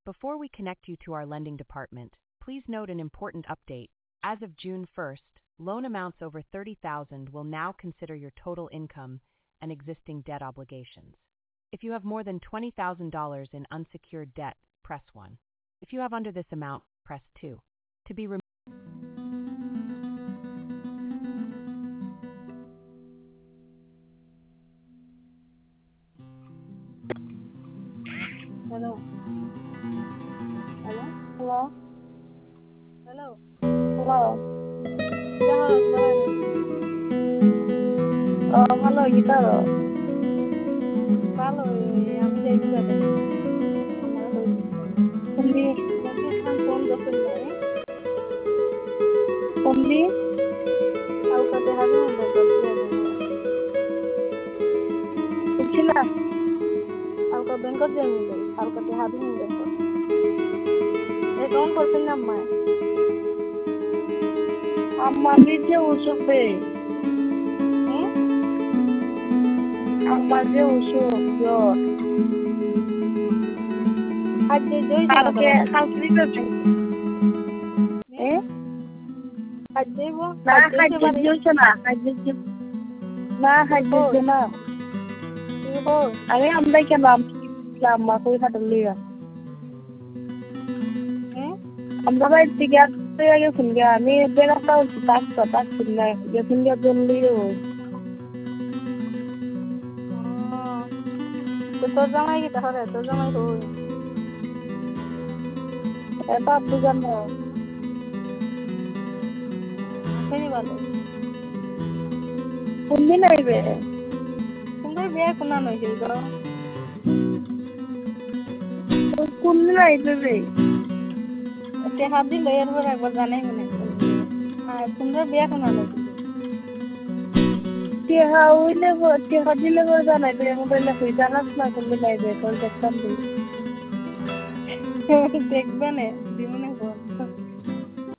Before we connect you to our lending department, please note an important update. As of June 1st, loan amounts over $30,000 will now consider your total income and existing debt obligations. If you have more than $20,000 in unsecured debt, press 1. If you have under this amount, press 2. To be Hello. Hello. Hello. Hello. Hello. Hello, gitaro. Hello. I'm David Bebe. Only, I'm phone doesn't only, I'll cut the having on the Uchila. I'll cut bank of them. I'll cut the having on the they don't open up my Amalije usupe. Amalije usu yo. I did do it. Kalki Eh? I did one. Na hajjujuna. Na hajjujuna. Ari amda ke naam ma koi hatliya. Amda bai tiga to ya sunga ni bela ta tak sunna ya sunga jolli ho. तो जमाई की तरह है तो जमाई हो Eta bukan ho. नहीं वाले Kundi nai be. तुमने बिया कुना नहीं की तो Kundi nai be. ते हाथी लेयर पर एक बार जाने ही नहीं हाँ तुमने बिया कुना नहीं Tiha dile berda nai be mo bela hui janas na kundi nai be kon dekam be. देख बने दिमाग